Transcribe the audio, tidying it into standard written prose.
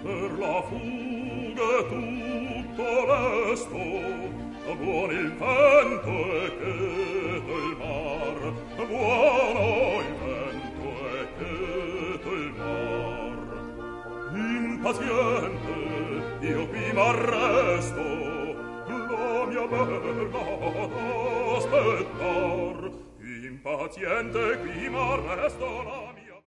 per la fuga tutto lesto, buon il vento e cheto il mar, buono il vento e cheto il mar. Impaziente io qui m'arresto, la mia bella ad aspettar. Impaziente qui m'arresto, la